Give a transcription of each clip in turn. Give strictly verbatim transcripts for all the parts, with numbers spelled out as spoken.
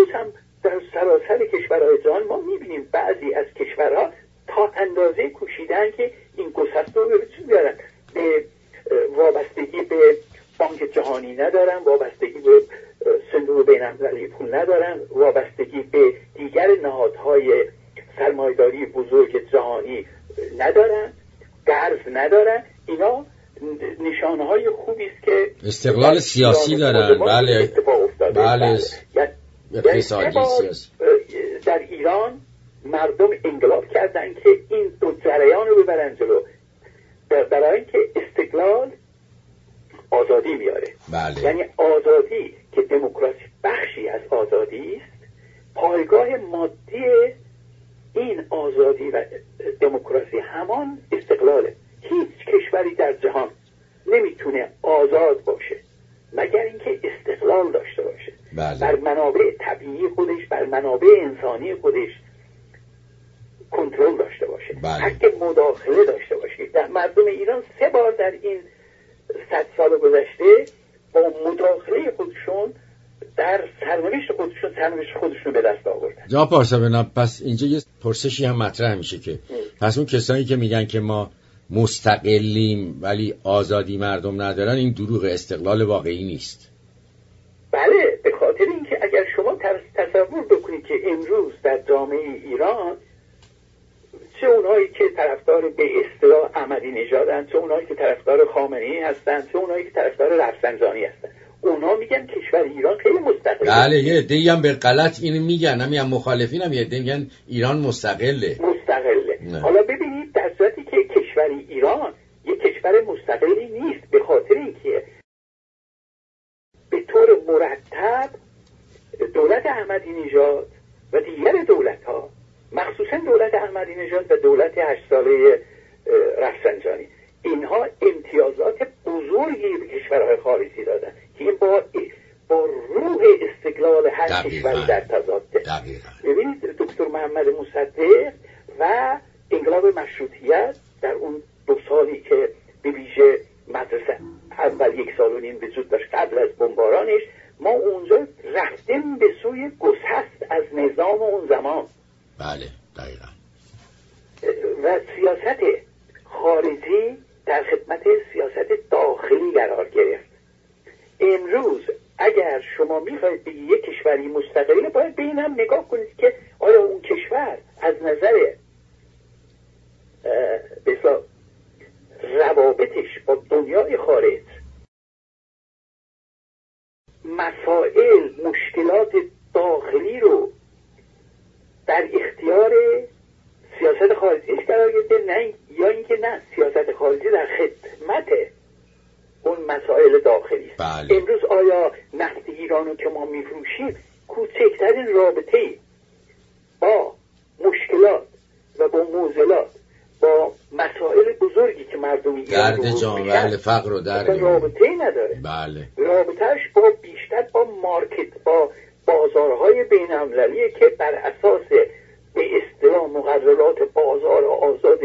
امروز هم در سراسر کشورهای جهان ما میبینیم بعضی از کشورها تا اندازه کوشیدن که این گسست رو به وجود بیارن، به وابستگی به بانک جهانی ندارن، وابستگی به صندوق بین‌المللی پول ندارن، وابستگی به دیگر نهادهای سرمایه‌داری بزرگ جهانی ندارن، قرض ندارن. اینا نشانه‌های خوبی است که استقلال سیاسی دارن. بله بله اقتصادی سیاسی. در ایران مردم انقلاب کردن که این دو جریان رو ببرن جلو، برای اینکه استقلال آزادی میاره. بله. یعنی آزادی که دموکراسی بخشی از آزادی است، پایگاه مادی این آزادی و دموکراسی همان استقلاله. هیچ کشوری در جهان نمیتونه آزاد باشه مگر اینکه استقلال داشته باشه. بله. بر منابع طبیعی خودش، بر منابع انسانی خودش کنترل داشته باشه. بله. حق مداخله داشته باشه. در مردم ایران سه بار در این صد سال گذشته با مداخله خودشون در سرنوشت خودشون سرنوشت خودشون به دست آوردن. جناب پارسا، پس اینجا یه پرسشی هم مطرح میشه که پس اون کسانی که میگن که ما مستقلیم ولی آزادی مردم ندارن، این دروغ، استقلال واقعی نیست. بله، به خاطر اینکه اگر شما تصور بکنید که امروز در جامعه ایران چه اونایی که طرفدار به اصطلاح احمدی نژادن، چه اونایی که طرفدار خامنه‌ای هستن، چه اونایی که طرفدار رفسنجانی هستن، اونا میگن کشور ایران خیلی مستقله. بله، یه عده‌ای هم به غلط اینو میگن، همین هم مخالفین هم یه عده میگن ایران مستقله. مستقله. نه. حالا ببینید در صورتی که کشور ایران یک کشور مستقلی نیست، به خاطر اینکه به طور مرتب دولت احمدی نژاد و دیگر دولت‌ها، مخصوصا دولت احمدی نژاد و دولت هشت ساله رفسنجانی، اینها امتیازات بزرگی به کشورهای خارجی دادن که این با با روح استقلال هر کشوری در تضاده. ببینید دکتر محمد مصدق و انقلاب مشروطیت در اون دو سالی که به ویژه مدرسه اول یک سال و نیم وجود داشت قبل از بمبارانش، ما اونجا رفتیم به سوی گسست از نظام اون زمان. بله دقیقا. و سیاست خارجی در خدمت سیاست داخلی قرار گرفت. امروز اگر شما میخواید به یک کشوری مستقله، باید به این هم نگاه کنید که آیا اون کشور از نظر بسیار روابطش با دنیای خارج، مسائل، مشکلات داخلی رو در اختیار سیاست خارجیش قرار گرفته، نه یا اینکه نه سیاست خارجی در خدمت اون مسائل داخلی است. بله. امروز آیا نفت ایرانو که ما میفروشیم کوچکترین رابطه‌ای با مشکلات و با معضلات، با مسائل بزرگی که مردم ایران درد جامعه، فقر و درد رابطه‌ای نداره؟ بله. رابطه‌اش با بیشتر با مارکت، با بازارهای بین‌المللی که بر اساس به اصطلاح مقررات بازار آزاد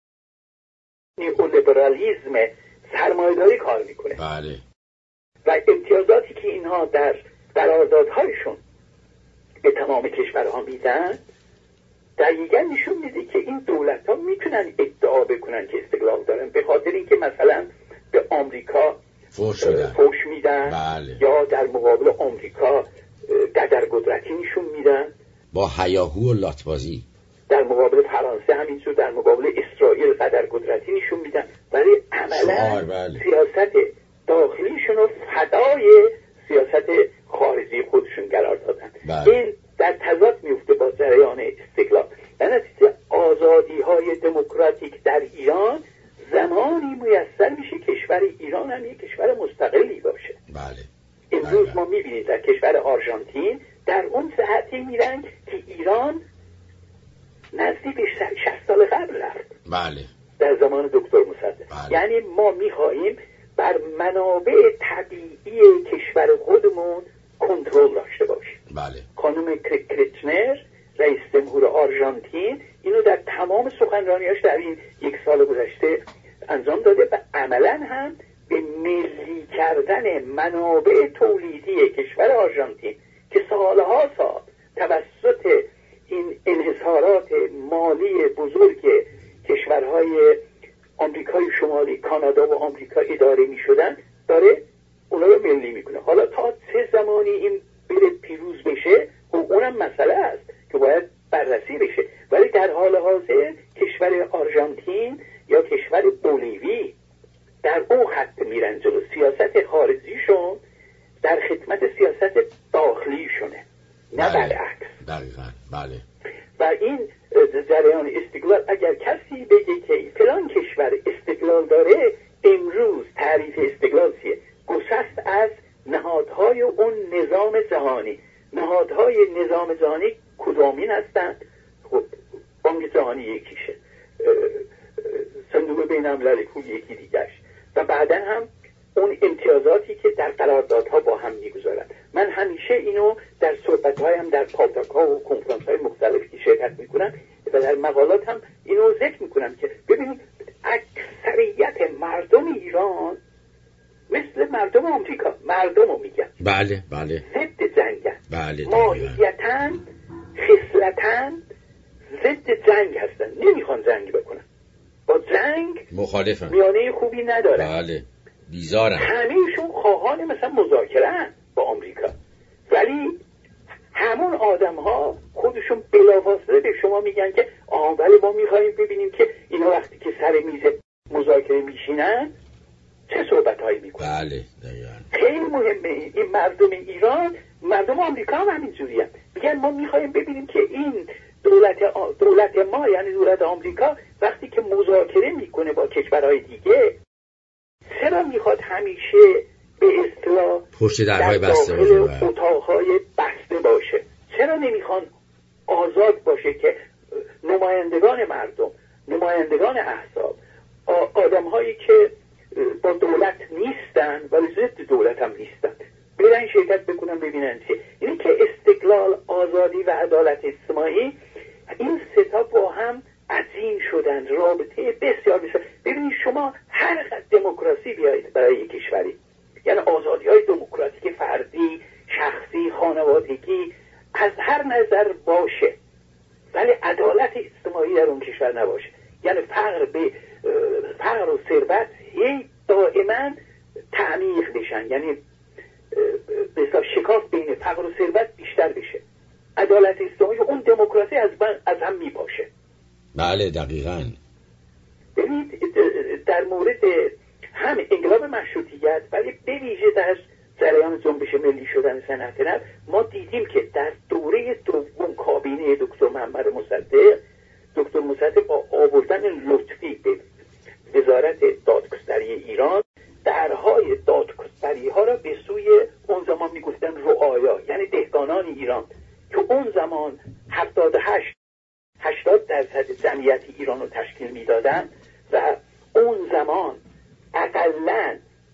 نیولیبرالیسم سرمایه‌داری کار میکنه. بله. و امتیازاتی که اینها در قراردادهایشون به تمام کشورها میدن دقیقا نشون میده که این دولت‌ها میتونن ادعا بکنن که استقلال دارن، به خاطر اینکه مثلا به آمریکا فوش میدن, فوش میدن. بله. یا در مقابل آمریکا قدرقدرتی نشون میدن با هیاهو و لاتبازی. در مقابل فرانسه همینجور، در مقابل اسرائیل قدرقدرتی نشون میدن، ولی عملا بله. سیاست داخلیشون رو فدای سیاست خارجی خودشون قرار دادن. بله. این در تضاد میفته با جریان استقلال. در نتیجه آزادی های دموکراتیک در ایران زمانی میسر میشه کشور ایران هم یک کشور مستقلی باشه. بله. امروز بله. ما میبینید در کشور آرژانتین در اون ساعتی میرن که ایران نزدیک شصت سال قبل رفت. بله. در زمان دکتر مصدق. بله. یعنی ما میخواهیم بر منابع طبیعی کشور خودمون کنترل داشته باشیم. بله. خانم کریچنر رئیس جمهور آرژانتین اینو در تمام سخنرانیاش در این یک سال گذشته انجام داده و عملا هم به ملی کردن منابع تولیدی کشور آرژانتین که سالها سال توسط این انحصارات مالی بزرگ کشورهای آمریکای شمالی، کانادا و آمریکا اداره می شدن، داره اونا رو ملی میکنه. حالا تا چه زمانی این بره پیروز بشه اونم مسئله است که باید بررسی بشه، ولی در حال حاضر کشور آرژانتین یا کشور بولیوی در اون خط میرن جلو. سیاست خارجیشون در خدمت سیاست داخلیشونه، نه برعکس. دقیقاً. بله. و این جریان استقلال، اگر کسی بگه که فلان کشور استقلال داره، امروز تعریف استقلال چیه؟ گسست از نهادهای اون نظام جهانی. نهادهای نظام جهانی کدامین هستند؟ خب بانک جهانی یکیشه، صندوق بین المللی پول یکی دیگرش، و بعدا هم اون امتیازاتی که در قراردادها با هم میگذارن. من همیشه اینو در صحبت‌هایم در پاتاک‌ها و کنفرانس‌های مختلفی که شرکت میکنم و در مقالات هم اینو ذکر میکنم که ببینید اکثریت مردم ایران مثل مردم آمریکا، مردمو میگن بله بله ضد جنگن، بله ماهیتاً خصلتاً ضد جنگ هستن، نمیخوان جنگ بکنن، با جنگ مخالفن، میانه خوبی ندارن. بله بیزارن، همه‌شون خواهان مثلا مذاکره هن با آمریکا، ولی همون آدم ها خودشون بلافاصله به شما میگن که آه ولی ما میخواییم ببینیم که اینا وقتی که سر میز مذاکره میشینن چه صحبت هایی میکنن. بله دقیقاً. خیلی مهمه. این مردم ایران، مردم آمریکا هم همین جوری هم. میگن ما میخواییم ببینیم که این دولت آ... دولت ما یعنی دولت آمریکا وقتی که مذاکره میکنه با کشورهای دیگه چرا میخواد همیشه به اصطلاح پشت درهای بسته باشه، اتاقهای بسته باشه؟ چرا نمیخوان آزاد باشه که نمایندگان مردم، نمایندگان احزاب، آدم هایی که با دولت نیستن ولی ضد دولت هم نیستن برن شرکت بکنن ببینن چیه؟ اینه که استقلال، آزادی و عدالت اجتماعی، این سه تا با هم عظیم شدن، رابطه بسیار بسیار. ببینید شما هر قد دموکراسی بیایید برای یک کشوری، یعنی آزادی های دموکراتیک فردی، شخصی، خانوادگی از هر نظر باشه، ولی عدالت اجتماعی در اون کشور نباشه، یعنی فقر به فقر و ثروت هی دائما تعمیق بشن، یعنی بسیار شکاف بین فقر و ثروت بیشتر بشه، عدالت اجتماعی، اون دموکراسی از از هم میپاشه. بله دقیقاً. ببینید در مورد هم انقلاب مشروطیت ولی به ویژه در جریان جنبش ملی شدن صنعت نفت ما دیدیم که در دوره دوم کابینه دکتر محمد مصدق، دکتر مصدق با آوردن لطفی به وزارت دادگستری ایران درهای دادگستری ها را به سوی اون زمان میگفتن رعایا، یعنی دهقانان ایران که اون زمان هفتاد و هشت هشتاد درصد جمعیت ایران رو تشکیل میدادن و اون زمان اقلن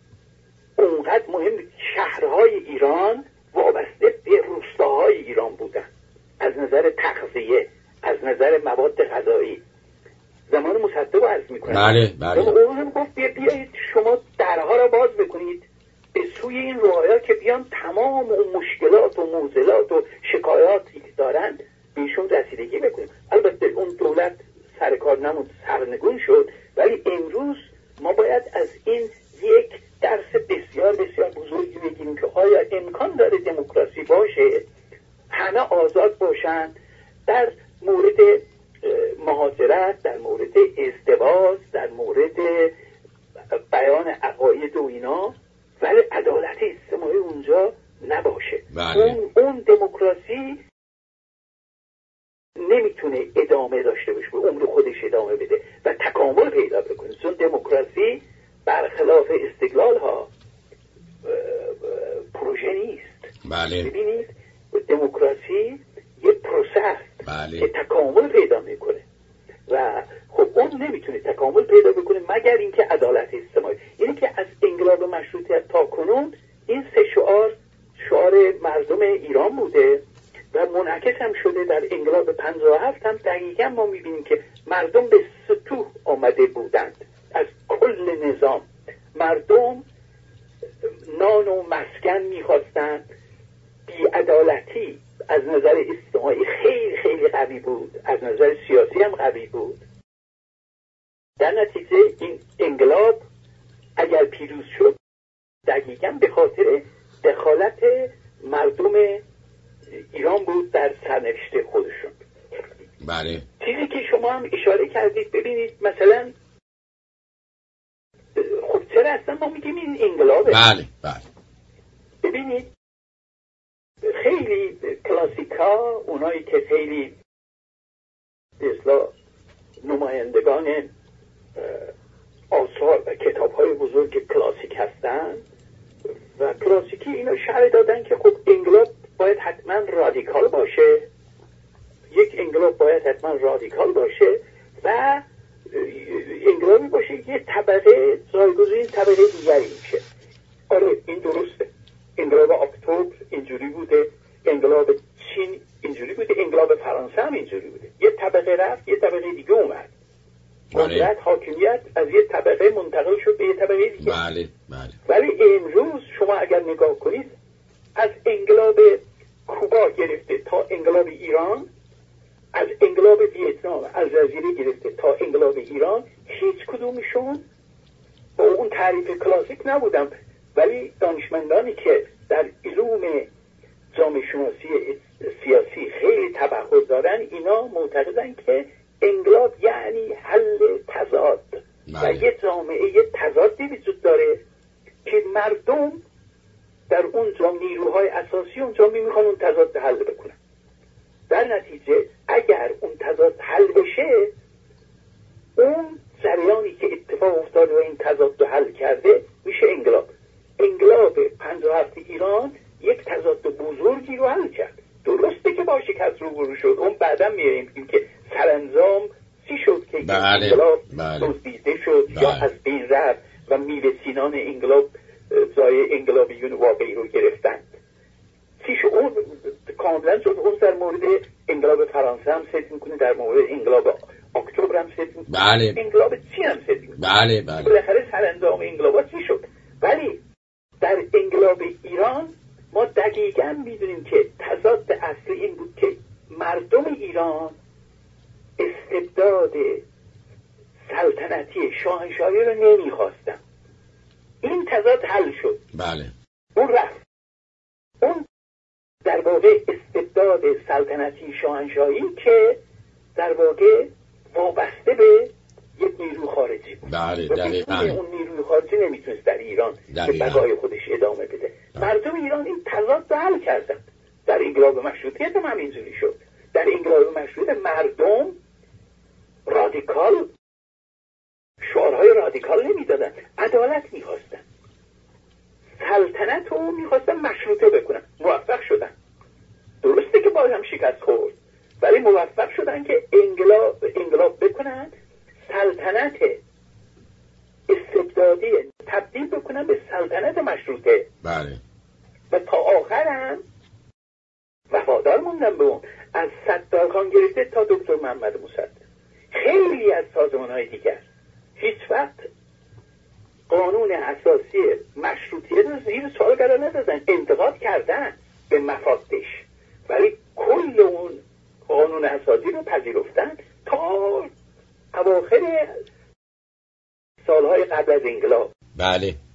اونقدر مهم شهرهای ایران وابسته به روستاهای ایران بودن از نظر تغذیه، از نظر مواد غذایی. زمان مصدق رو عرض میکنم. بله بله. اون گفت بیایید شما درها را باز بکنید به سوی این رعایا که بیان تمام اون مشکلات و معضلات و شکایاتی که دارن بهشون رسیدگی بکنیم. البته اون دولت سرکار نمود، سرنگون شد، ولی امروز ما باید از این یک درس بسیار بسیار بزرگی بگیریم که آیا امکان داره دموکراسی باشه، همه آزاد باشن در مورد مهاجرت، در مورد ازدواج، در مورد بیان عقاید و اینا، ولی عدالت اجتماعی اونجا نباشه. بله. اون اون دموکراسی نمیتونه ادامه داشته باشه، به عمر خودش ادامه بده و تکامل پیدا بکنه، چون دموکراسی برخلاف استقلال ها پروژه نیست. بله. ببینید دموکراسی یه پروسه بله. که تکامل پیدا میکنه و خب اون نمیتونه تکامل پیدا بکنه مگر اینکه عدالت اجتماعی. یعنی که از انقلاب مشروطیت تا کنون این سه شعار شعار مردم ایران بوده و منعکس هم شده در انقلاب پنجاه و هفت هم دقیقا ما میبینیم که مردم به سطوح آمده بودند از کل نظام. مردم نان و مسکن میخواستند، بی عدالتی از نظر اجتماعی خیلی خیلی قوی بود، از نظر سیاسی هم قوی بود. در نتیجه این انقلاب اگر پیروز شد دقیقاً به خاطر دخالت مردم ایران بود در سرنوشت خودشون. بله. چیزی که شما هم اشاره کردید، ببینید مثلا خب چرا اصلا ما میگیم این انقلابه؟ بله بله. ببینید خیلی کلاسیکا، اونایی که خیلی به اصطلاح نمایندگان آثار و کتاب‌های بزرگ کلاسیک هستن و کلاسیکی اینا شرح دادن که خب انقلاب باید حتما رادیکال باشه، یک انقلاب باید حتما رادیکال باشه و انقلابی باشه یه طبقه جایگزین طبقه دیگری میشه. آره این درسته، انقلاب اکتبر اینجوری بوده، انقلاب چین اینجوری بوده، انقلاب فرانسه هم اینجوری بوده، یه طبقه رفت یه طبقه دیگه اومد، قدرت حاکمیت از یه طبقه منتقل شد به یه طبقه دیگه. بله بله. ولی امروز شما اگر نگاه کنید از انقلاب کوبا گرفته تا انقلاب ایران، از انقلاب ویتنام الجزیره گرفته تا انقلاب ایران، هیچ کدومشون با اون تعریف کلاسیک نبودن، ولی دانشمندانی که در علوم جامعه شناسی سیاسی خیلی تبحر دارن اینا معتقدن که انقلاب یعنی حل تضاد و یه جامعه یه تضادی وجود داره که مردم در اونجا نیروهای اساسی اونجا میخوان اون تضاد حل بکنن. در نتیجه اگر اون تضاد حل بشه، اون جریانی که اتفاق افتاده و این تضاد رو حل کرده میشه انقلاب. انقلاب پنجاه و هفت ایران یک تضاد بزرگی رو حل کرد. درسته که با شکست روبرو شد، اون بعدا میگیم که سرانجام چی شد که بله. انقلاب بله. دزدیده شد بله. یا از بین رفت و میوه سینان انقلاب جای انقلابیون واقعی رو گرفتند. چی شد؟ اون کاملا شد. اون در مورد انقلاب فرانسه هم صحبت میکنه، در مورد انقلاب اکتبر هم صحبت میکنه، بله. انقلاب چین هم صحبت میکنه. بله بله. بالاخره سرانجام انقلابات چی شد؟ ولی در انقلاب ایران ما دقیقاً میدونیم که تضاد اصلی این بود که مردم ایران استبداد سلطنتی شاهنشاهی رو نمیخواستن. این تضاد حل شد. بله. اون رفت. اون در واقع استبداد سلطنتی شاهنشاهی که در واقع وابسته به یک نیرو خارجی بود. بله دقیقاً. اون نیروی خارجی نمیتونست در ایران به بقای خودش ادامه بده. دقیقا. مردم ایران این تضاد رو حل کردن. در انقلاب مشروطیت هم همینجوری شد. در انقلاب مشروطیت مردم رادیکال شعارهای رادیکال نمیدادن، عدالت میخواستن، سلطنت رو میخواستن مشروطه بکنن، موفق شدن. درسته که باز هم شکست خورد، ولی موفق شدن که انقلاب انقلاب بکنن، سلطنت استبدادی تبدیل بکنن به سلطنت مشروطه. بله. و تا آخر هم وفادار موندن به اون، از ستارخان گرفته تا دکتر محمد مصدق، خیلی از سازمان‌های دیگر هیچ وقت قانون اساسی مشروطیت رو زیر سوال قرار ندادن، انتقاد کردن به مفادش، ولی کل اون قانون اساسی رو پذیرفتن تا اواخر سالهای قبل از انقلاب. بله